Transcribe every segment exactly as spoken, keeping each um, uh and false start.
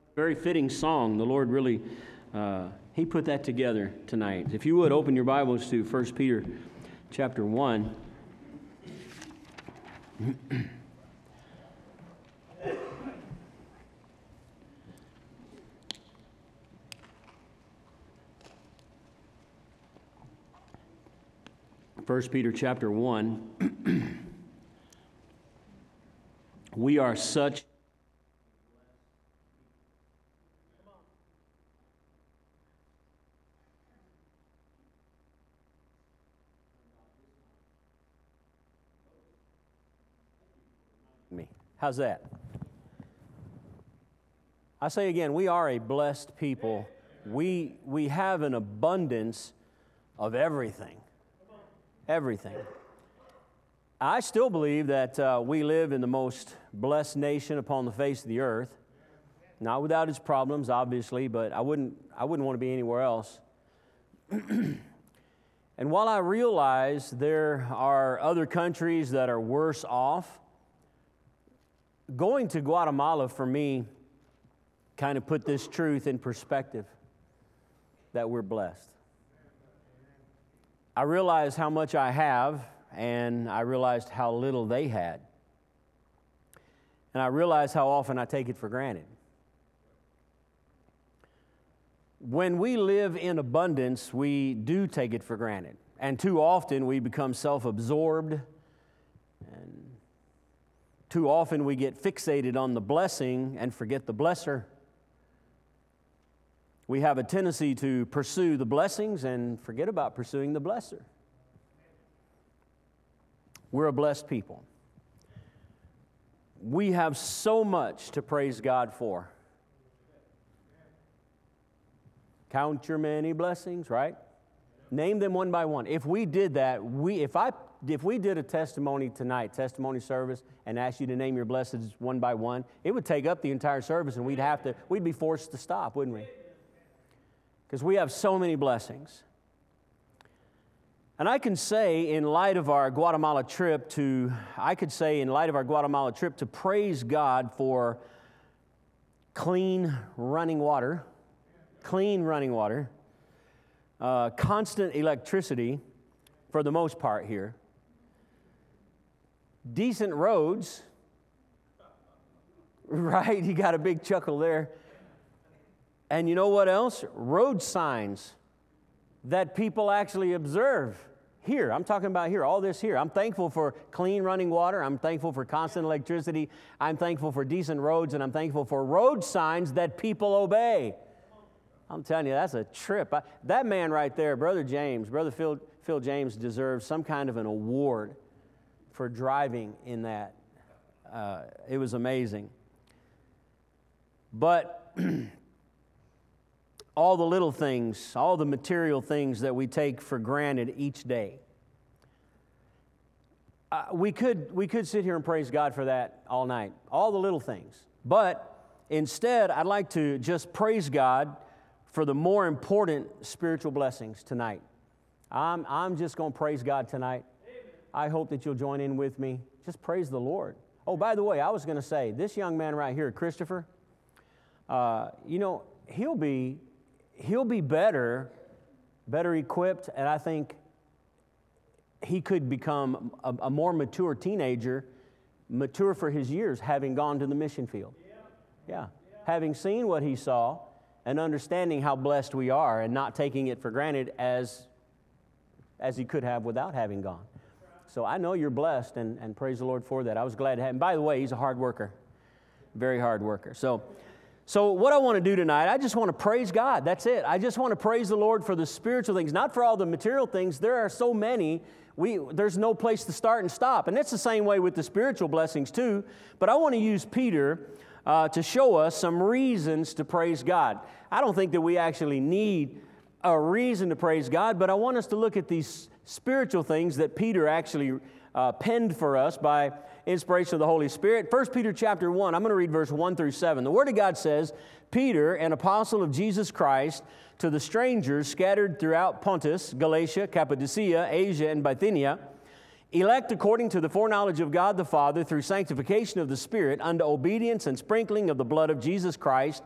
Very fitting song. The Lord really, uh, He put that together tonight. If you would, open your Bibles to First Peter chapter one. First Peter chapter one. We are such me. How's that? I say again, we are a blessed people. We we have an abundance of everything. Everything. I still believe that uh, we live in the most blessed nation upon the face of the earth. Not without its problems, obviously, but I wouldn't I wouldn't want to be anywhere else. And while I realize there are other countries that are worse off, going to Guatemala for me kind of put this truth in perspective that we're blessed. I realized how much I have, and I realized how little they had. And I realized how often I take it for granted. When we live in abundance, we do take it for granted. And too often we become self-absorbed, and too often we get fixated on the blessing and forget the blesser. We have a tendency to pursue the blessings and forget about pursuing the blesser. We're a blessed people. We have so much to praise God for. Count your many blessings, right? Name them one by one. If we did that, we if I if we did a testimony tonight, testimony service, and asked you to name your blessings one by one, it would take up the entire service, and we'd have to we'd be forced to stop, wouldn't we? Because we have so many blessings. And I can say in light of our Guatemala trip to, I could say in light of our Guatemala trip to praise God for clean running water, clean running water, uh, constant electricity for the most part here, decent roads, right? You got a big chuckle there. And you know what else? Road signs that people actually observe here. I'm talking about here, all this here. I'm thankful for clean running water. I'm thankful for constant electricity. I'm thankful for decent roads, and I'm thankful for road signs that people obey. I'm telling you, that's a trip. I, that man right there, Brother James, Brother Phil, Phil James deserves some kind of an award for driving in that. Uh, it was amazing. But all the little things, all the material things that we take for granted each day. Uh, we could we could sit here and praise God for that all night, all the little things. But instead, I'd like to just praise God for the more important spiritual blessings tonight. I'm, I'm just going to praise God tonight. I hope that you'll join in with me. Just praise the Lord. Oh, by the way, I was going to say, this young man right here, Christopher, uh, you know, he'll be... He'll be better, better equipped, and I think he could become a, a more mature teenager, mature for his years, having gone to the mission field. Yeah. yeah. Having seen what he saw and understanding how blessed we are and not taking it for granted as, as he could have without having gone. So I know you're blessed, and, and praise the Lord for that. I was glad to have him. By the way, he's a hard worker, very hard worker. So. So what I want to do tonight, I just want to praise God. That's it. I just want to praise the Lord for the spiritual things, not for all the material things. There are so many, we, there's no place to start and stop. And it's the same way with the spiritual blessings too. But I want to use Peter uh, to show us some reasons to praise God. I don't think that we actually need a reason to praise God, but I want us to look at these spiritual things that Peter actually uh, penned for us by inspiration of the Holy Spirit. First Peter chapter one, I'm going to read verse one through seven. The Word of God says, Peter, an apostle of Jesus Christ, to the strangers scattered throughout Pontus, Galatia, Cappadocia, Asia, and Bithynia, elect according to the foreknowledge of God the Father through sanctification of the Spirit unto obedience and sprinkling of the blood of Jesus Christ,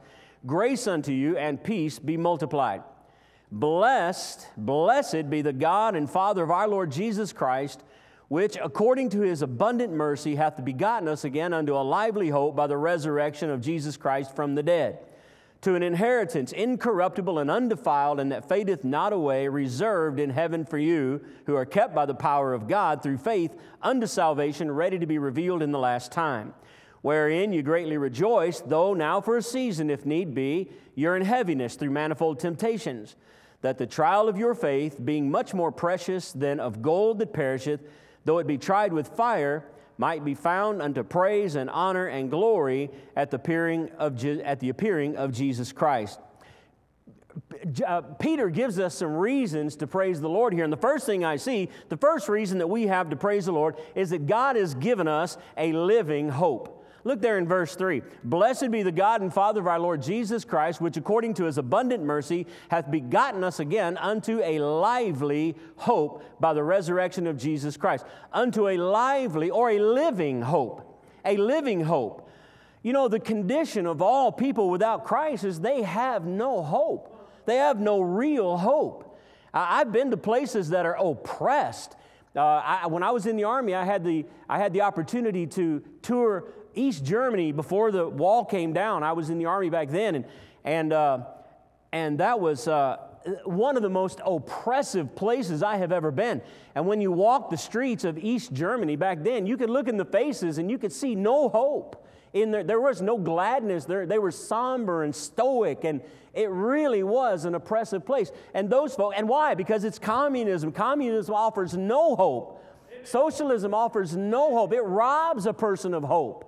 Grace unto you and peace be multiplied. Blessed, blessed be the God and Father of our Lord Jesus Christ, which according to His abundant mercy hath begotten us again unto a lively hope by the resurrection of Jesus Christ from the dead, to an inheritance incorruptible and undefiled, and that fadeth not away, reserved in heaven for you, who are kept by the power of God through faith unto salvation, ready to be revealed in the last time, wherein you greatly rejoice, though now for a season, if need be, you're in heaviness through manifold temptations, that the trial of your faith, being much more precious than of gold that perisheth, though it be tried with fire, might be found unto praise and honor and glory at the appearing of, Je- at the appearing of Jesus Christ. Uh, Peter gives us some reasons to praise the Lord here. And the first thing I see, the first reason that we have to praise the Lord is that God has given us a living hope. Look there in verse three. Blessed be the God and Father of our Lord Jesus Christ, which according to His abundant mercy hath begotten us again unto a lively hope by the resurrection of Jesus Christ. Unto a lively or a living hope. A living hope. You know, the condition of all people without Christ is they have no hope. They have no real hope. I've been to places that are oppressed. Uh, I, when I was in the Army, I had the, I had the opportunity to tour East Germany before the wall came down. I was in the Army back then, and and uh, and that was uh, one of the most oppressive places I have ever been. And when you walk the streets of East Germany back then, you could look in the faces and you could see no hope. In there, there was no gladness. There, they were somber and stoic, and it really was an oppressive place. And those folks, and why? Because it's communism. Communism offers no hope. Socialism offers no hope. It robs a person of hope.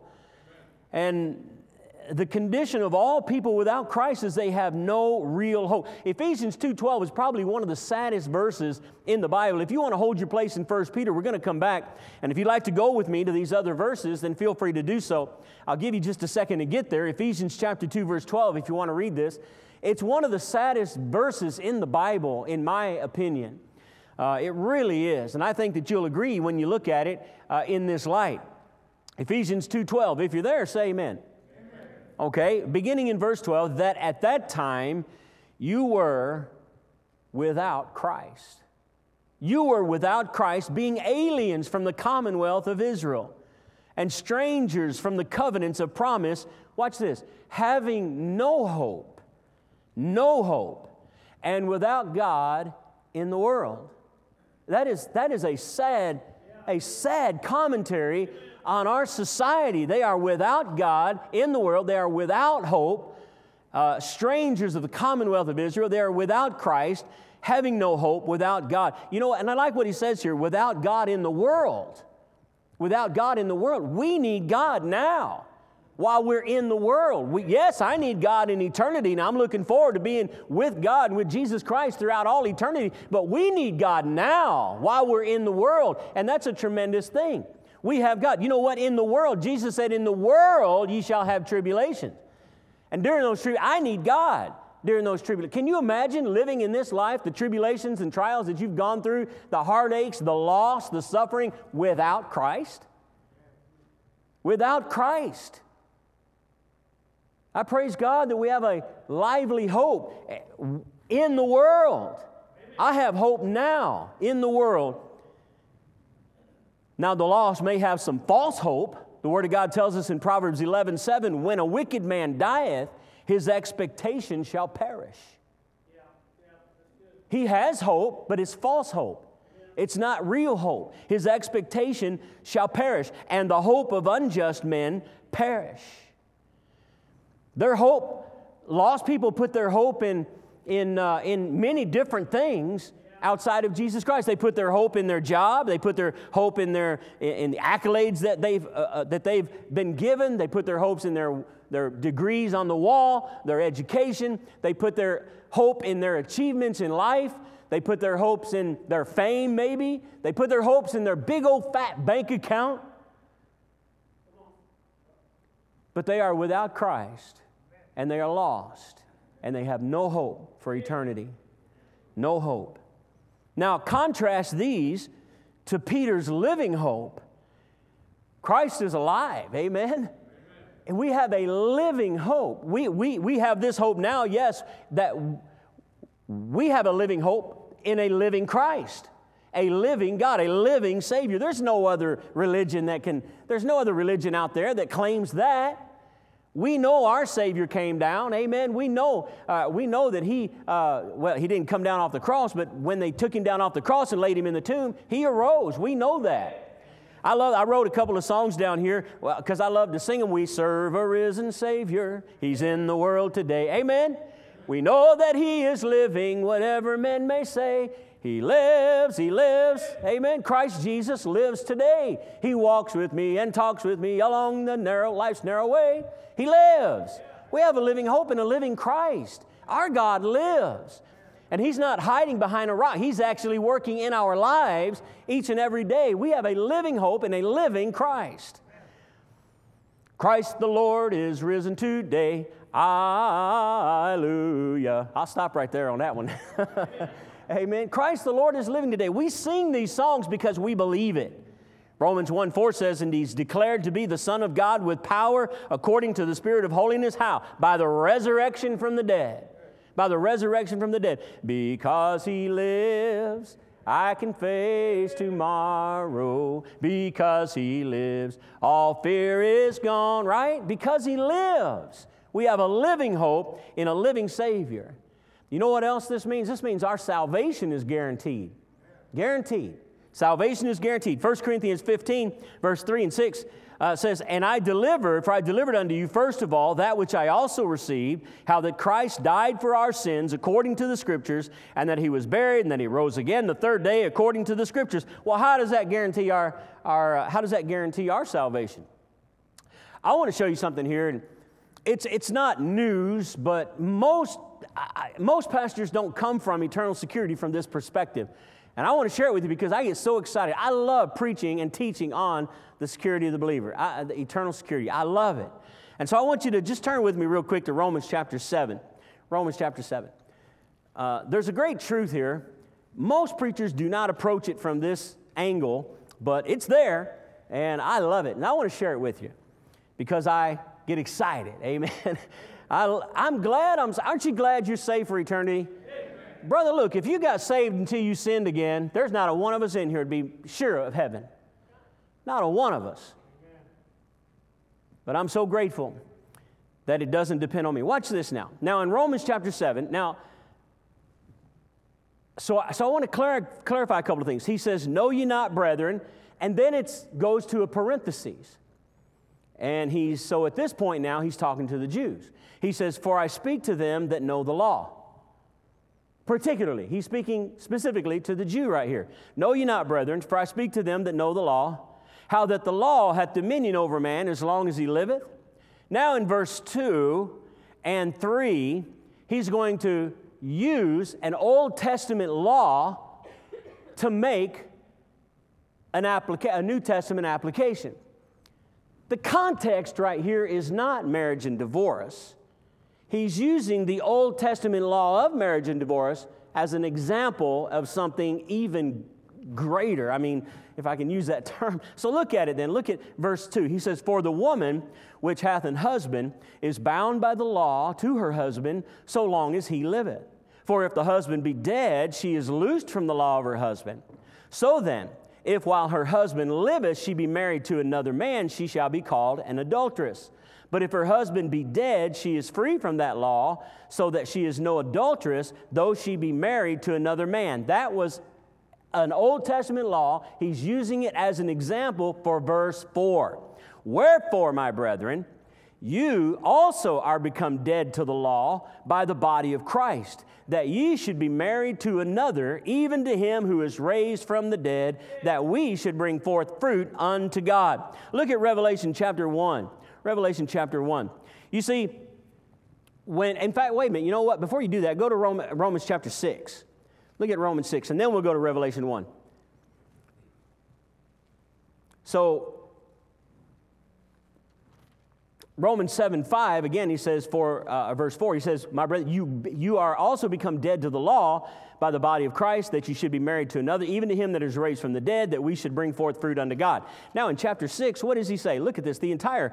And the condition of all people without Christ is they have no real hope. Ephesians two twelve is probably one of the saddest verses in the Bible. If you want to hold your place in First Peter, we're going to come back. And if you'd like to go with me to these other verses, then feel free to do so. I'll give you just a second to get there. Ephesians chapter two, verse twelve, if you want to read this. It's one of the saddest verses in the Bible, in my opinion. Uh, it really is. And I think that you'll agree when you look at it uh, in this light. Ephesians two twelve. If you're there, say amen. Amen. Okay, beginning in verse twelve, that at that time you were without Christ. You were without Christ, being aliens from the commonwealth of Israel and strangers from the covenants of promise. Watch this. Having no hope, no hope, and without God in the world. That is, that is a sad, a sad commentary on our society. They are without God in the world. They are without hope, uh, strangers of the commonwealth of Israel. They are without Christ, having no hope, without God. You know, and I like what he says here, without God in the world. Without God in the world. We need God now while we're in the world. We, yes, I need God in eternity, and I'm looking forward to being with God and with Jesus Christ throughout all eternity, but we need God now while we're in the world, and that's a tremendous thing. We have God. You know what? In the world, Jesus said, in the world ye shall have tribulation. And during those tribulations, I need God during those tribulations. Can you imagine living in this life, the tribulations and trials that you've gone through, the heartaches, the loss, the suffering, without Christ? Without Christ. I praise God that we have a lively hope in the world. I have hope now in the world. Now, the lost may have some false hope. The Word of God tells us in Proverbs eleven seven, when a wicked man dieth, his expectation shall perish. Yeah, yeah, he has hope, but it's false hope. Yeah. It's not real hope. His expectation shall perish, and the hope of unjust men perish. Their hope, lost people put their hope in, in, uh, in many different things outside of Jesus Christ. They put their hope in their job. They put their hope in their in the accolades that they've uh, uh, that they've been given. They put their hopes in their their degrees on the wall, their education. They put their hope in their achievements in life. They put their hopes in their fame, maybe. They put their hopes in their big old fat bank account. But they are without Christ, and they are lost, and they have no hope for eternity. No hope. Now, contrast these to Peter's living hope. Christ is alive, amen? And we have a living hope. We, we, we have this hope now, yes, that we have a living hope in a living Christ, a living God, a living Savior. There's no other religion that can, there's no other religion out there that claims that. We know our Savior came down, amen. We know, uh, we know that He, uh, well, He didn't come down off the cross, but when they took Him down off the cross and laid Him in the tomb, He arose. We know that. I love. I wrote a couple of songs down here because well, I love to sing them. We serve a risen Savior. He's in the world today, amen. We know that He is living, whatever men may say. He lives, He lives, amen. Christ Jesus lives today. He walks with me and talks with me along the narrow, life's narrow way. He lives. We have a living hope in a living Christ. Our God lives. And He's not hiding behind a rock. He's actually working in our lives each and every day. We have a living hope in a living Christ. Christ the Lord is risen today. Hallelujah. I'll stop right there on that one. Amen. Christ the Lord is living today. We sing these songs because we believe it. Romans one four says, and He's declared to be the Son of God with power according to the Spirit of holiness. How? By the resurrection from the dead. By the resurrection from the dead. Because He lives, I can face tomorrow. Because He lives, all fear is gone, right? Because He lives. We have a living hope in a living Savior. You know what else this means? This means our salvation is guaranteed. Guaranteed. Salvation is guaranteed. First Corinthians fifteen, verse three and six uh, says, and I delivered, for I delivered unto you first of all that which I also received, how that Christ died for our sins according to the Scriptures, and that He was buried, and that He rose again the third day according to the Scriptures. Well, how does that guarantee our, our uh, how does that guarantee our salvation? I want to show you something here, and it's it's not news, but most I, most pastors don't come from eternal security from this perspective. And I want to share it with you because I get so excited. I love preaching and teaching on the security of the believer, I, the eternal security. I love it. And so I want you to just turn with me real quick to Romans chapter seven. Romans chapter seven. Uh, there's a great truth here. Most preachers do not approach it from this angle, but it's there, and I love it. And I want to share it with you because I get excited. Amen. I, I'm glad. I'm. Aren't you glad you're saved for eternity? Brother, look, if you got saved until you sinned again, there's not a one of us in here to be sure of heaven. Not a one of us. But I'm so grateful that it doesn't depend on me. Watch this now. Now, in Romans chapter seven, now, so, so I want to clar- clarify a couple of things. He says, know ye not, brethren, and then it goes to a parenthesis. And he's, so at this point now, he's talking to the Jews. He says, for I speak to them that know the law. Particularly, he's speaking specifically to the Jew right here. Know ye not, brethren, for I speak to them that know the law, how that the law hath dominion over man as long as he liveth. Now in verse two and three, he's going to use an Old Testament law to make an applica- a New Testament application. The context right here is not marriage and divorce. He's using the Old Testament law of marriage and divorce as an example of something even greater. I mean, if I can use that term. So look at it then. Look at verse two. He says, for the woman which hath an husband is bound by the law to her husband so long as he liveth. For if the husband be dead, she is loosed from the law of her husband. So then, if while her husband liveth she be married to another man, she shall be called an adulteress. But if her husband be dead, she is free from that law, so that she is no adulteress, though she be married to another man. That was an Old Testament law. He's using it as an example for verse four. Wherefore, my brethren, you also are become dead to the law by the body of Christ, that ye should be married to another, even to him who is raised from the dead, that we should bring forth fruit unto God. Look at Revelation chapter one. Revelation chapter one. You see, when, in fact, wait a minute, you know what? Before you do that, go to Rome, Romans chapter six. Look at Romans six, and then we'll go to Revelation one. So, Romans seven five, again, he says, for uh, verse four, he says, my brother, you, you are also become dead to the law by the body of Christ, that you should be married to another, even to him that is raised from the dead, that we should bring forth fruit unto God. Now, in chapter six, what does he say? Look at this. The entire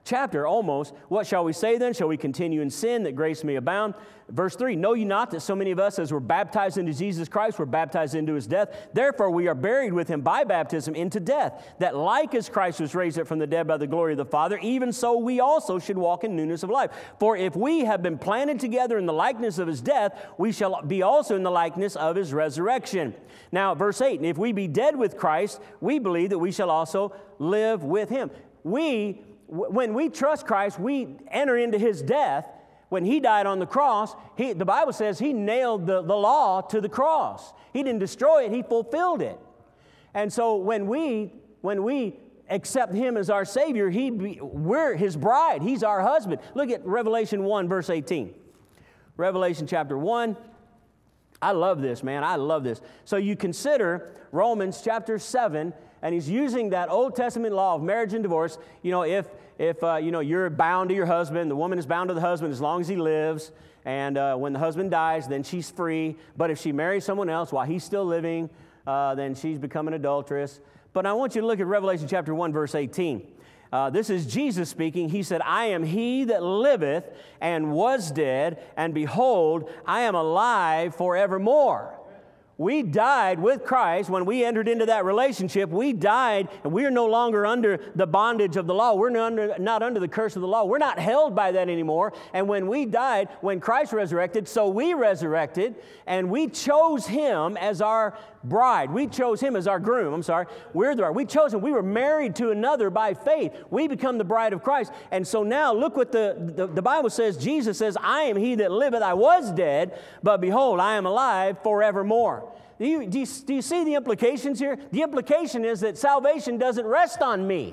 chapter almost. What shall we say then? Shall we continue in sin that grace may abound? Verse three, know ye not that so many of us as were baptized into Jesus Christ were baptized into his death? Therefore we are buried with him by baptism into death, that like as Christ was raised up from the dead by the glory of the Father, even so we also should walk in newness of life. For if we have been planted together in the likeness of his death, we shall be also in the likeness of his resurrection. Now, verse eight, and if we be dead with Christ, we believe that we shall also live with him. We, when we trust Christ, we enter into his death. When he died on the cross, he, the Bible says he nailed the, the law to the cross. He didn't destroy it, he fulfilled it. And so when we, when we accept him as our Savior, he be, we're his bride. He's our husband. Look at Revelation one, verse eighteen. Revelation chapter one. I love this, man. I love this. So you consider Romans chapter seven, and he's using that Old Testament law of marriage and divorce. You know, if, if uh, you know, you're bound to your husband, the woman is bound to the husband as long as he lives, and uh, when the husband dies, then she's free. But if she marries someone else while he's still living, uh, then she's become an adulteress. But I want you to look at Revelation chapter one, verse eighteen. Uh, this is Jesus speaking. He said, I am he that liveth and was dead, and behold, I am alive forevermore. We died with Christ when we entered into that relationship. We died, and we are no longer under the bondage of the law. We're not under, not under the curse of the law. We're not held by that anymore. And when we died, when Christ resurrected, so we resurrected, and we chose him as our bride. We chose him as our groom. I'm sorry. We're the bride. We chose him. We were married to another by faith. We become the bride of Christ. And so now look what the, the, the Bible says. Jesus says, I am he that liveth. I was dead, but behold, I am alive forevermore. Do you, do, you, do you see the implications here? The implication is that salvation doesn't rest on me.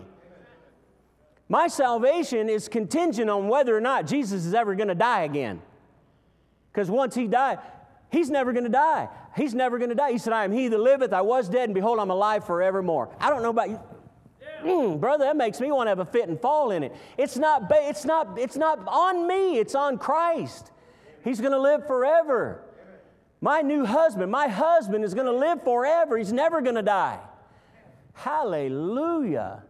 My salvation is contingent on whether or not Jesus is ever going to die again. Because once he died, he's never going to die. He's never going to die. He said, I am he that liveth. I was dead, and behold, I'm alive forevermore. I don't know about you. Mm, brother, that makes me want to have a fit and fall in it. It's not, it's not, it's not on me. It's on Christ. He's going to live forever. My new husband, my husband is going to live forever. He's never going to die. Hallelujah.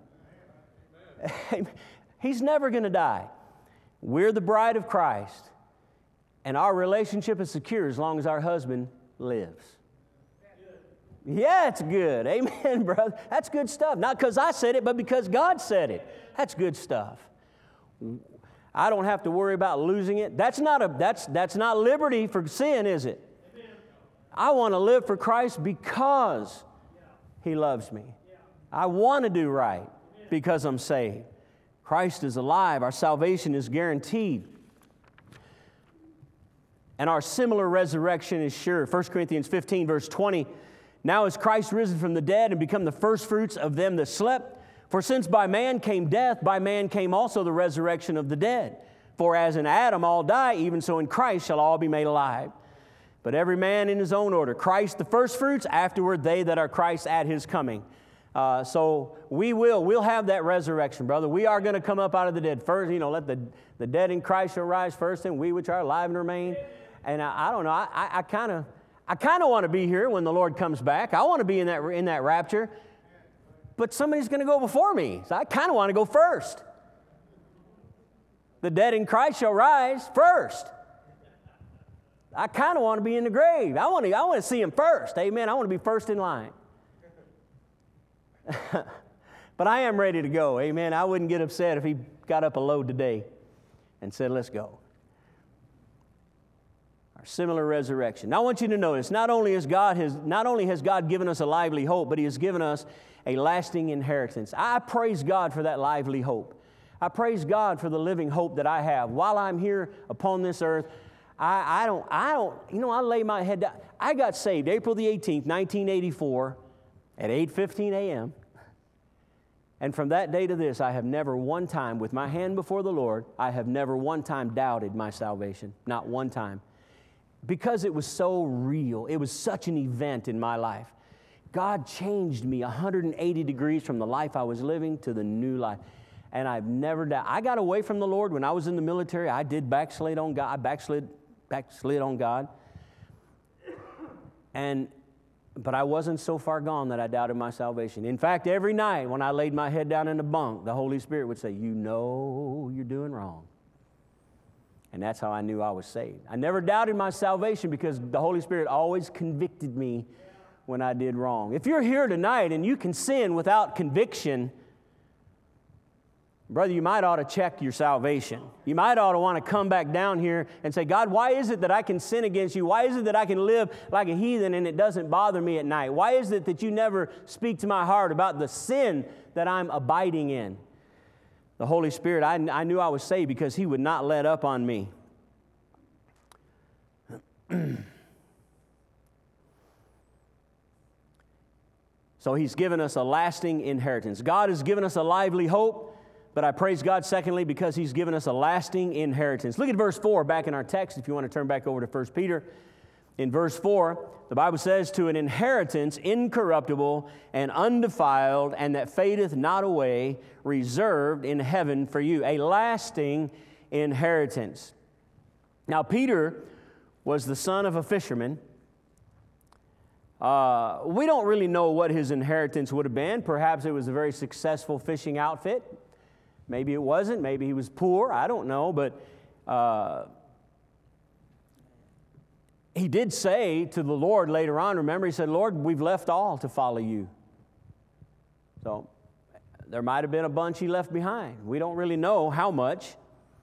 He's never going to die. We're the bride of Christ, and our relationship is secure as long as our husband lives. Yeah, it's good. Amen, brother. That's good stuff. Not because I said it, but because God said it. That's good stuff. I don't have to worry about losing it. That's not a that's that's not liberty for sin, is it? I want to live for Christ because he loves me. I want to do right because I'm saved. Christ is alive. Our salvation is guaranteed. And our similar resurrection is sure. First Corinthians fifteen, verse twenty. Now is Christ risen from the dead and become the firstfruits of them that slept? For since by man came death, by man came also the resurrection of the dead. For as in Adam all die, even so in Christ shall all be made alive. But every man in his own order. Christ the firstfruits, afterward they that are Christ at his coming. Uh, so we will, we'll have that resurrection, brother. We are going to come up out of the dead first. You know, let the, the dead in Christ shall rise first, and we which are alive and remain. And I, I don't know, I, I kind of I kind of want to be here when the Lord comes back. I want to be in that, in that rapture. But somebody's going to go before me, so I kind of want to go first. The dead in Christ shall rise first. I kind of want to be in the grave. I want to, I want to see him first. Amen. I want to be first in line. But I am ready to go. Amen. I wouldn't get upset if he got up a load today and said, let's go. Our similar resurrection. Now I want you to notice, not only has God has, not only has God given us a lively hope, but he has given us a lasting inheritance. I praise God for that lively hope. I praise God for the living hope that I have. While I'm here upon this earth, I, I don't, I don't, you know, I lay my head down. I got saved April the eighteenth, nineteen eighty-four at eight fifteen a.m. And from that day to this, I have never one time, with my hand before the Lord, I have never one time doubted my salvation. Not one time. Because it was so real. It was such an event in my life. God changed me one hundred eighty degrees from the life I was living to the new life. And I've never doubted. I got away from the Lord when I was in the military. I did backslid on God. I backslid, backslid on God. And But I wasn't so far gone that I doubted my salvation. In fact, every night when I laid my head down in the bunk, the Holy Spirit would say, you know you're doing wrong. And that's how I knew I was saved. I never doubted my salvation because the Holy Spirit always convicted me when I did wrong. If you're here tonight and you can sin without conviction, brother, you might ought to check your salvation. You might ought to want to come back down here and say, God, why is it that I can sin against you? Why is it that I can live like a heathen and it doesn't bother me at night? Why is it that you never speak to my heart about the sin that I'm abiding in? The Holy Spirit, I, I knew I was saved because He would not let up on me. So He's given us a lasting inheritance. God has given us a lively hope, but I praise God, secondly, because He's given us a lasting inheritance. Look at verse four back in our text, if you want to turn back over to First Peter. In verse four, the Bible says, to an inheritance incorruptible and undefiled, and that fadeth not away, reserved in heaven for you. A lasting inheritance. Now, Peter was the son of a fisherman. Uh, we don't really know what his inheritance would have been. Perhaps it was a very successful fishing outfit. Maybe it wasn't. Maybe he was poor. I don't know. But uh, he did say to the Lord later on, remember, he said, Lord, we've left all to follow you. So there might have been a bunch he left behind. We don't really know how much.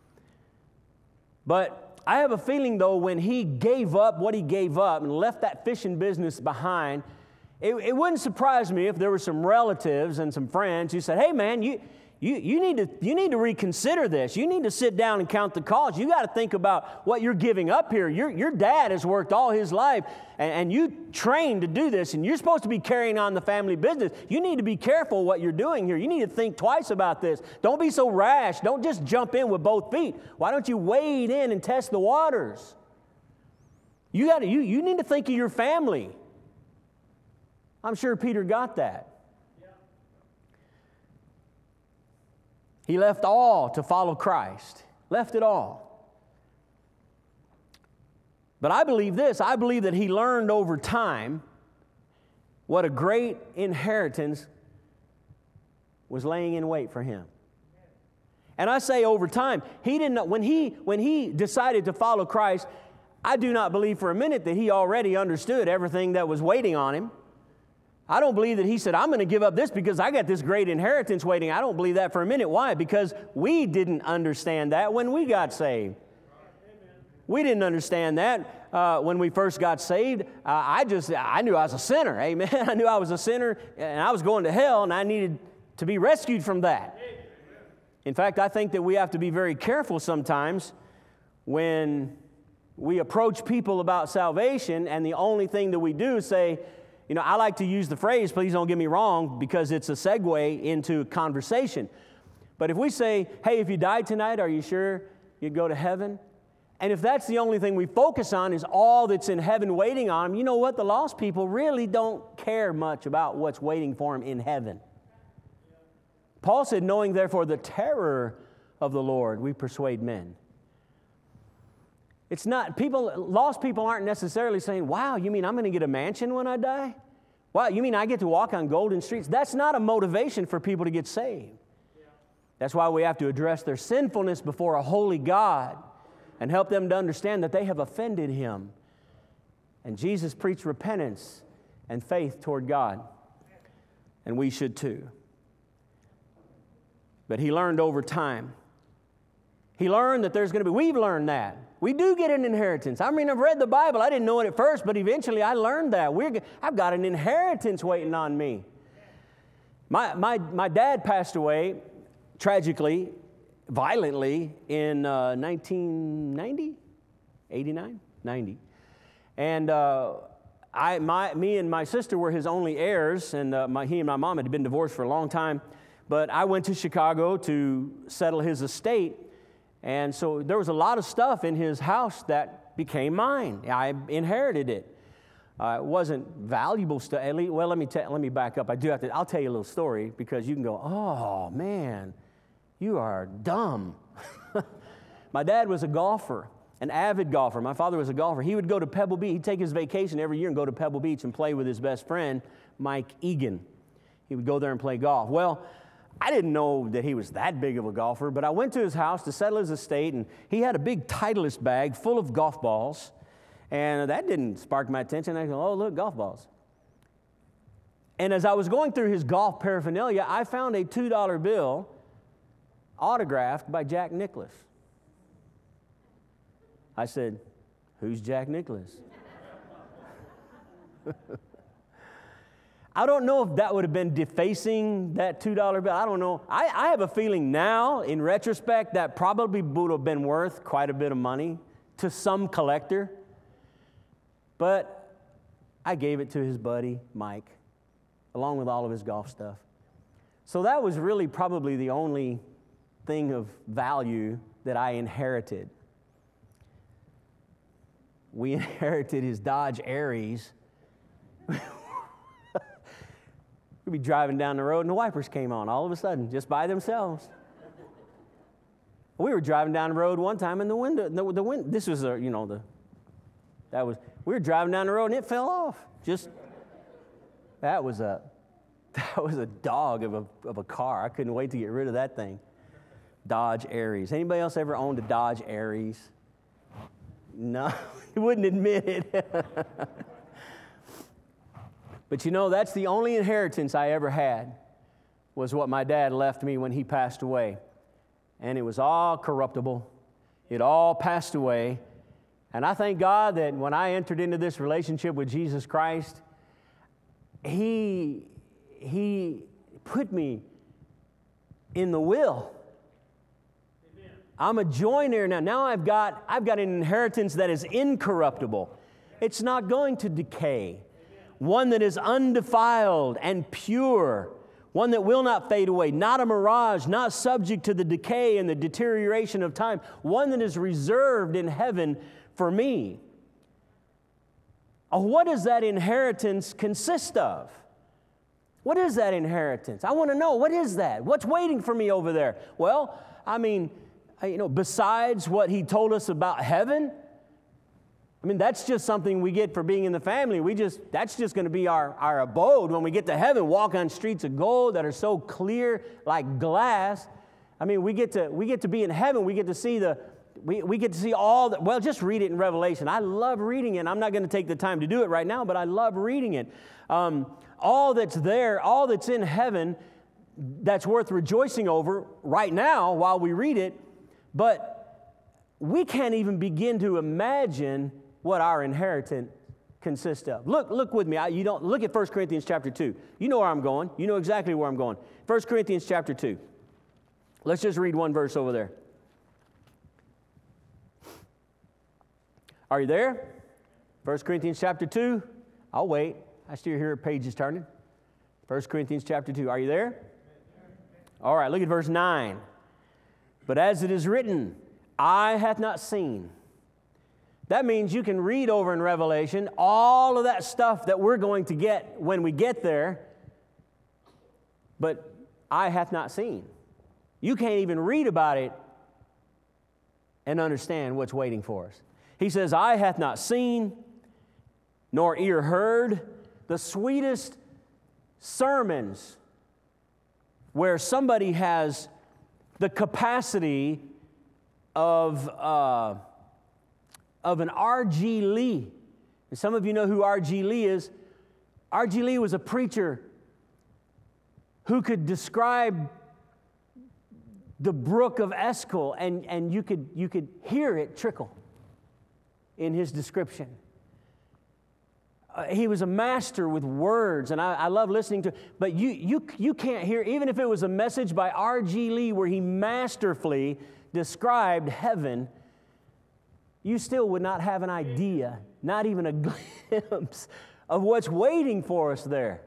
But I have a feeling, though, when he gave up what he gave up and left that fishing business behind, it, it wouldn't surprise me if there were some relatives and some friends who said, hey, man, you, you, you, need to, you need to reconsider this. You need to sit down and count the cost. You got to think about what you're giving up here. Your, your dad has worked all his life, and, and you trained to do this, and you're supposed to be carrying on the family business. You need to be careful what you're doing here. You need to think twice about this. Don't be so rash. Don't just jump in with both feet. Why don't you wade in and test the waters? You, gotta, you, you need to think of your family. I'm sure Peter got that. He left all to follow Christ. Left it all. But I believe this. I believe that he learned over time what a great inheritance was laying in wait for him. And I say over time, he didn't know, when he when he decided to follow Christ, I do not believe for a minute that he already understood everything that was waiting on him. I don't believe that he said, I'm going to give up this because I got this great inheritance waiting. I don't believe that for a minute. Why? Because we didn't understand that when we got saved. We didn't understand that uh, when we first got saved. Uh, I just, I knew I was a sinner. Amen. I knew I was a sinner and I was going to hell and I needed to be rescued from that. In fact, I think that we have to be very careful sometimes when we approach people about salvation and the only thing that we do is say, you know, I like to use the phrase, please don't get me wrong, because it's a segue into conversation. But if we say, hey, if you died tonight, are you sure you'd go to heaven? And if that's the only thing we focus on is all that's in heaven waiting on them, you know what? The lost people really don't care much about what's waiting for them in heaven. Paul said, knowing therefore the terror of the Lord, we persuade men. It's not, people, lost people aren't necessarily saying, wow, you mean I'm going to get a mansion when I die? Wow, you mean I get to walk on golden streets? That's not a motivation for people to get saved. Yeah. That's why we have to address their sinfulness before a holy God and help them to understand that they have offended Him. And Jesus preached repentance and faith toward God. And we should too. But he learned over time. He learned that there's going to be, we've learned that. We do get an inheritance. I mean, I've read the Bible. I didn't know it at first, but eventually I learned that. We're, I've got an inheritance waiting on me. My, my, my dad passed away, tragically, violently, in uh, nineteen ninety? eighty-nine? ninety. And uh, I, my, me and my sister were his only heirs, and uh, my, he and my mom had been divorced for a long time. But I went to Chicago to settle his estate. And so there was a lot of stuff in his house that became mine. I inherited it. Uh, it wasn't valuable stuff. Well, let me ta- let me back up. I do have to. I'll tell you a little story because you can go, oh man, you are dumb. My dad was a golfer, an avid golfer. My father was a golfer. He would go to Pebble Beach. He'd take his vacation every year and go to Pebble Beach and play with his best friend, Mike Egan. He would go there and play golf. Well, I didn't know that he was that big of a golfer, but I went to his house to settle his estate, and he had a big Titleist bag full of golf balls, and that didn't spark my attention. I go, oh, look, golf balls. And as I was going through his golf paraphernalia, I found a two dollar bill autographed by Jack Nicklaus. I said, who's Jack Nicklaus? I don't know if that would have been defacing that two dollar bill. I don't know. I, I have a feeling now, in retrospect, that probably would have been worth quite a bit of money to some collector. But I gave it to his buddy, Mike, along with all of his golf stuff. So that was really probably the only thing of value that I inherited. We inherited his Dodge Aries. We'd be driving down the road and the wipers came on all of a sudden, just by themselves. We were driving down the road one time and the window, the, the wind, this was, a, you know, the, that was, we were driving down the road and it fell off. Just, that was a, that was a dog of a, of a car. I couldn't wait to get rid of that thing. Dodge Aries. Anybody else ever owned a Dodge Aries? No, you wouldn't admit it. But you know, that's the only inheritance I ever had, was what my dad left me when he passed away. And it was all corruptible. It all passed away. And I thank God that when I entered into this relationship with Jesus Christ, He, he put me in the will. Amen. I'm a joint heir now. Now I've got, I've got an inheritance that is incorruptible. It's not going to decay. One that is undefiled and pure, one that will not fade away, not a mirage, not subject to the decay and the deterioration of time, one that is reserved in heaven for me. What does that inheritance consist of? What is that inheritance? I want to know, what is that? What's waiting for me over there? Well, I mean, you know, besides what he told us about heaven, I mean, that's just something we get for being in the family. We just, that's just going to be our, our abode when we get to heaven, walk on streets of gold that are so clear like glass. I mean, we get to, we get to be in heaven. We get to see the, we, we get to see all that. Well, just read it in Revelation. I love reading it. I'm not going to take the time to do it right now, but I love reading it. Um, all that's there, all that's in heaven, that's worth rejoicing over right now while we read it. But we can't even begin to imagine what our inheritance consists of. Look, look with me. I, you don't look at First Corinthians chapter two. You know where I'm going. You know exactly where I'm going. First Corinthians chapter two. Let's just read one verse over there. Are you there? First Corinthians chapter two. I'll wait. I still hear pages turning. First Corinthians chapter two. Are you there? All right, look at verse nine. But as it is written, eye hath not seen. That means you can read over in Revelation all of that stuff that we're going to get when we get there, but eye hath not seen. You can't even read about it and understand what's waiting for us. He says, eye hath not seen, nor ear heard, the sweetest sermons where somebody has the capacity of... Uh, of an R G Lee. And some of you know who R G Lee is. R G Lee was a preacher who could describe the brook of Escol, and, and you could, you could hear it trickle in his description. Uh, he was a master with words, and I, I love listening to, but you, you, you can't hear, even if it was a message by R G Lee where he masterfully described heaven, you still would not have an idea, not even a glimpse of what's waiting for us there.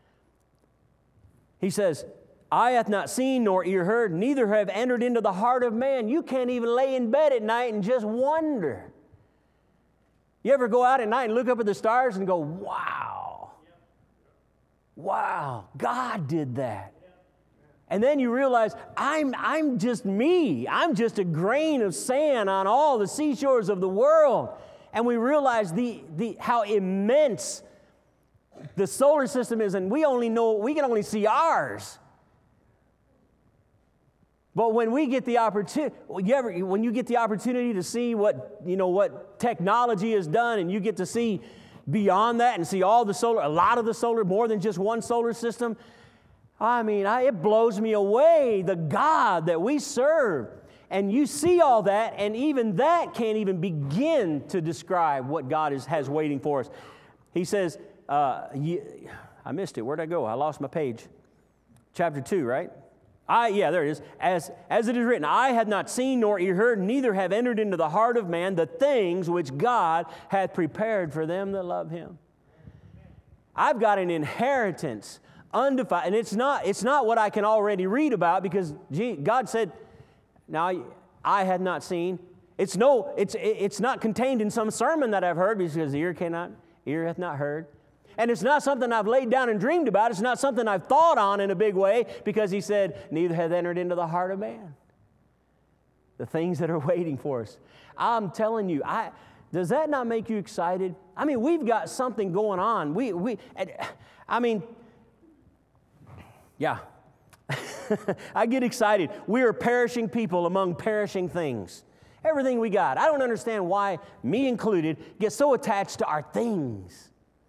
He says, eye hath not seen nor ear heard, neither have entered into the heart of man. You can't even lay in bed at night and just wonder. You ever go out at night and look up at the stars and go, wow, wow, God did that. And then you realize, I'm, I'm just me. I'm just a grain of sand on all the seashores of the world. And we realize the, the, how immense the solar system is, and we only know, we can only see ours. But when we get the opportunity, you ever, when you get the opportunity to see what, you know, what technology has done, and you get to see beyond that and see all the solar, a lot of the solar, more than just one solar system, I mean, I, it blows me away, the God that we serve. And you see all that, and even that can't even begin to describe what God is, has waiting for us. He says, uh, you, I missed it. Where'd I go? I lost my page. Chapter two, right? I, yeah, there it is. As, as it is written, I have not seen nor ear heard, neither have entered into the heart of man the things which God hath prepared for them that love Him. I've got an inheritance, undefined, and it's not, it's not what I can already read about, because gee, God said, now I had not seen. It's no, it's it's not contained in some sermon that I've heard, because the ear cannot, ear hath not heard. And it's not something I've laid down and dreamed about. It's not something I've thought on in a big way, because He said, neither hath entered into the heart of man the things that are waiting for us. I'm telling you, I, does that not make you excited? I mean, we've got something going on. We, we, I mean, yeah. I get excited. We are perishing people among perishing things. Everything we got. I don't understand why, me included, get so attached to our things.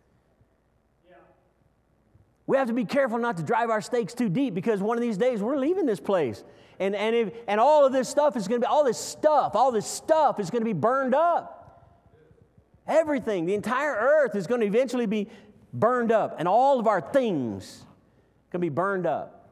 We have to be careful not to drive our stakes too deep, because one of these days we're leaving this place. And, and, if, and all of this stuff is going to be, all this stuff, all this stuff is going to be burned up. Everything, the entire earth is going to eventually be burned up. And all of our things can be burned up.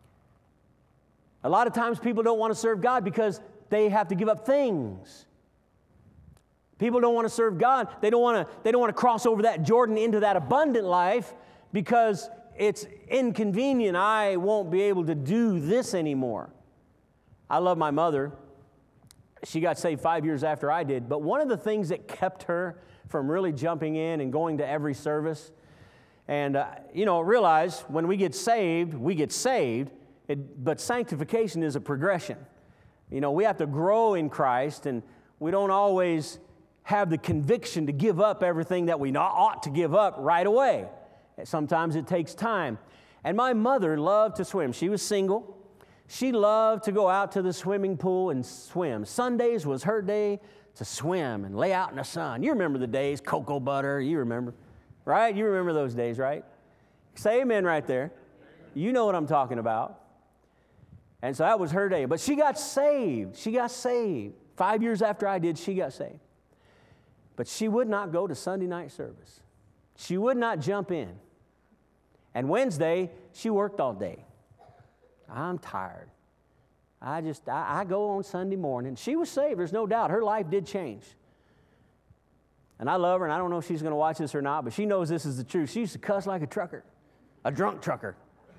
A lot of times people don't want to serve God because they have to give up things. People don't want to serve God. They don't want to, they don't want to cross over that Jordan into that abundant life, because it's inconvenient. I won't be able to do this anymore. I love my mother. She got saved five years after I did. But one of the things that kept her from really jumping in and going to every service, and, uh, you know, realize when we get saved, we get saved, it, but sanctification is a progression. You know, we have to grow in Christ, and we don't always have the conviction to give up everything that we ought to give up right away. Sometimes it takes time. And my mother loved to swim. She was single. She loved to go out to the swimming pool and swim. Sundays was her day to swim and lay out in the sun. You remember the days, cocoa butter, you remember, right? You remember those days, right? Say amen right there. You know what I'm talking about. And so that was her day. But she got saved. She got saved. Five years after I did, she got saved. But she would not go to Sunday night service. She would not jump in. And Wednesday, she worked all day. I'm tired. I just, I, I go on Sunday morning. She was saved, there's no doubt. Her life did change. And I love her, and I don't know if she's going to watch this or not, but she knows this is the truth. She used to cuss like a trucker, a drunk trucker.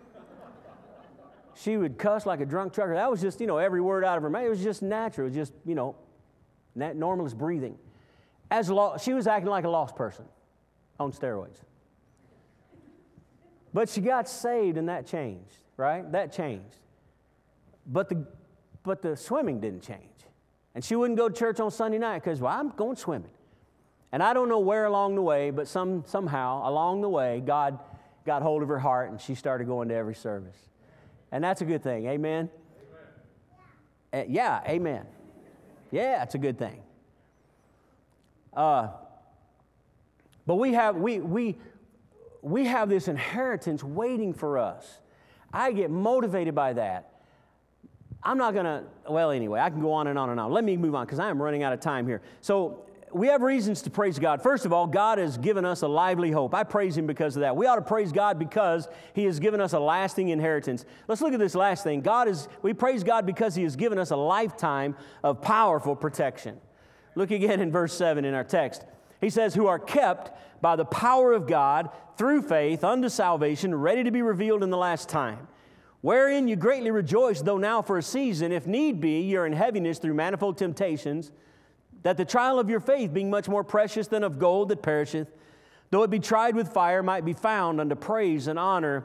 She would cuss like a drunk trucker. That was just, you know, every word out of her mouth. It was just natural. It was just, you know, normal as breathing. As lo- she was acting like a lost person on steroids. But she got saved, and that changed, right? That changed. But the, but the swimming didn't change. And she wouldn't go to church on Sunday night because, well, I'm going swimming. And I don't know where along the way, but some somehow along the way, God got hold of her heart, and she started going to every service. And that's a good thing. Amen? Amen. Uh, yeah, amen. Yeah, it's a good thing. Uh, but we have we we we have this inheritance waiting for us. I get motivated by that. I'm not going to, well, anyway, I can go on and on and on. Let me move on because I am running out of time here. So we have reasons to praise God. First of all, God has given us a lively hope. I praise Him because of that. We ought to praise God because He has given us a lasting inheritance. Let's look at this last thing. God is, we praise God because He has given us a lifetime of powerful protection. Look again in verse seven in our text. He says, who are kept by the power of God through faith unto salvation, ready to be revealed in the last time. Wherein you greatly rejoice, though now for a season, if need be, you're in heaviness through manifold temptations, that the trial of your faith, being much more precious than of gold that perisheth, though it be tried with fire, might be found unto praise and honor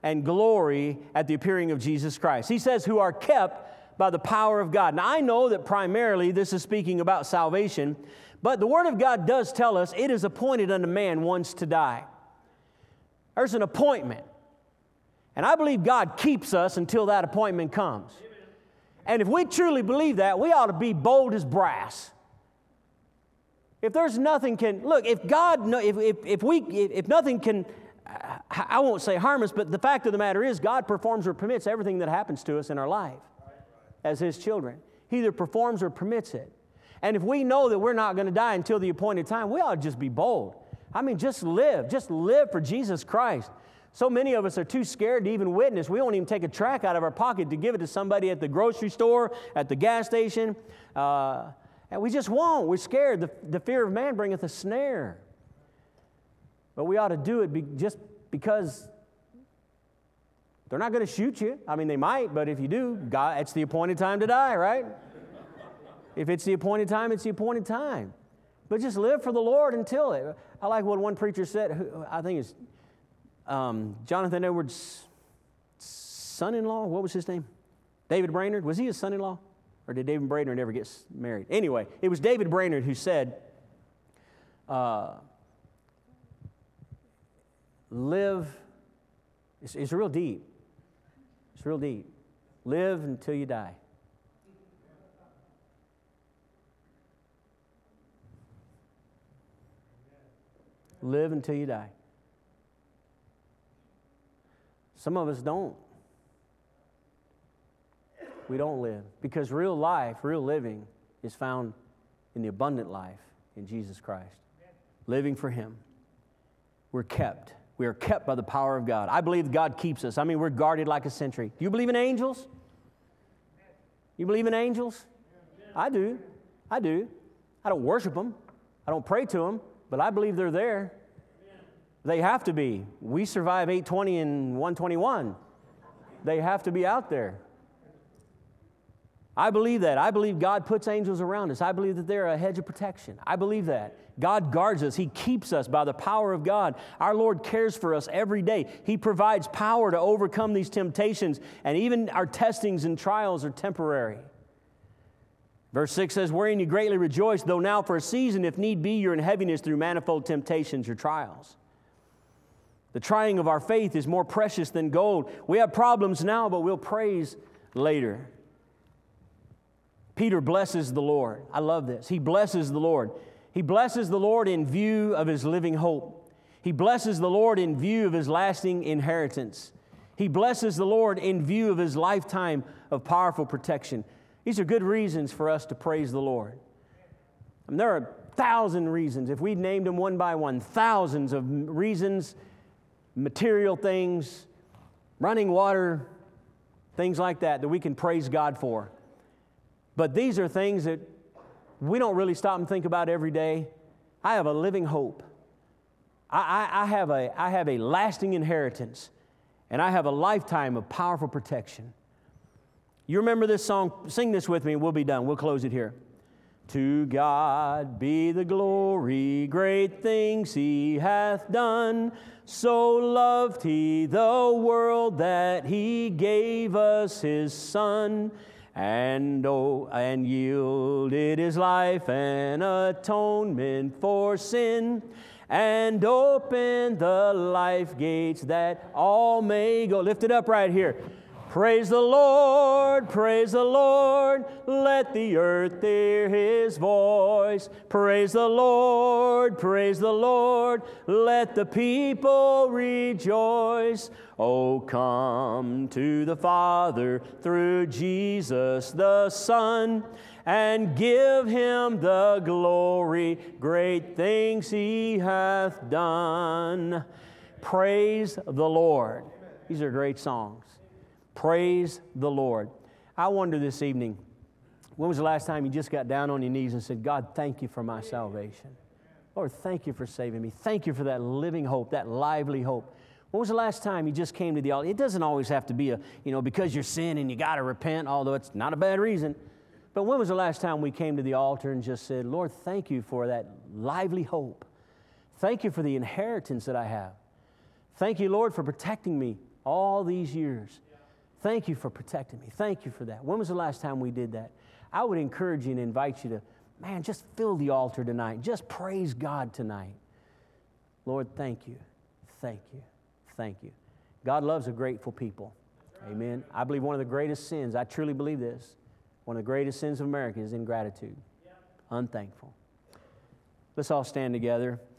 and glory at the appearing of Jesus Christ. He says, who are kept by the power of God. Now, I know that primarily this is speaking about salvation, but the Word of God does tell us it is appointed unto man once to die. There's an appointment. And I believe God keeps us until that appointment comes. And if we truly believe that, we ought to be bold as brass. If there's nothing can, look, if God, if, if, if we, if nothing can, I won't say harm us, but the fact of the matter is God performs or permits everything that happens to us in our life as His children. He either performs or permits it. And if we know that we're not going to die until the appointed time, we ought to just be bold. I mean, just live. Just live for Jesus Christ. So many of us are too scared to even witness. We won't even take a tract out of our pocket to give it to somebody at the grocery store, at the gas station. Uh, and we just won't. We're scared. The, the fear of man bringeth a snare. But we ought to do it be, just because they're not going to shoot you. I mean, they might, but if you do, God, it's the appointed time to die, right? If it's the appointed time, it's the appointed time. But just live for the Lord until it. I like what one preacher said. I think it's Um, Jonathan Edwards' son-in-law, what was his name? David Brainerd. Was he his son-in-law? Or did David Brainerd ever get married? Anyway, it was David Brainerd who said, uh, live, it's, it's real deep. It's real deep. Live until you die. Live until you die. Some of us don't. We don't live. Because real life, real living, is found in the abundant life in Jesus Christ. Living for Him. We're kept. We are kept by the power of God. I believe God keeps us. I mean, we're guarded like a sentry. Do you believe in angels? You believe in angels? I do. I do. I don't worship them. I don't pray to them. But I believe they're there. They have to be. We survive eight twenty and one twenty-one. They have to be out there. I believe that. I believe God puts angels around us. I believe that they're a hedge of protection. I believe that. God guards us. He keeps us by the power of God. Our Lord cares for us every day. He provides power to overcome these temptations, and even our testings and trials are temporary. Verse six says, wherein you greatly rejoice, though now for a season, if need be, you're in heaviness through manifold temptations or trials. The trying of our faith is more precious than gold. We have problems now, but we'll praise later. Peter blesses the Lord. I love this. He blesses the Lord. He blesses the Lord in view of His living hope. He blesses the Lord in view of His lasting inheritance. He blesses the Lord in view of His lifetime of powerful protection. These are good reasons for us to praise the Lord. And there are a thousand reasons. If we named them one by one, thousands of reasons, material things, running water, things like that, that we can praise God for. But these are things that we don't really stop and think about every day. I have a living hope. I, I, I, have a, I have a lasting inheritance, and I have a lifetime of powerful protection. You remember this song? Sing this with me, and we'll be done. We'll close it here. To God be the glory, great things He hath done. So loved He the world that He gave us His Son, and oh, and yielded His life an atonement for sin, and opened the life gates that all may go. Lift it up right here. Praise the Lord, praise the Lord, let the earth hear His voice. Praise the Lord, praise the Lord, let the people rejoice. Oh, come to the Father through Jesus the Son, and give Him the glory, great things He hath done. Praise the Lord. These are great songs. Praise the Lord. I wonder this evening, when was the last time you just got down on your knees and said, God, thank you for my salvation. Lord, thank you for saving me. Thank you for that living hope, that lively hope. When was the last time you just came to the altar? It doesn't always have to be a, you know, because you're sin and you got to repent, although it's not a bad reason. But when was the last time we came to the altar and just said, Lord, thank you for that lively hope. Thank you for the inheritance that I have. Thank you, Lord, for protecting me all these years. Thank you for protecting me. Thank you for that. When was the last time we did that? I would encourage you and invite you to, man, just fill the altar tonight. Just praise God tonight. Lord, thank you. Thank you. Thank you. God loves a grateful people. Amen. I believe one of the greatest sins, I truly believe this, one of the greatest sins of America is ingratitude, unthankful. Let's all stand together.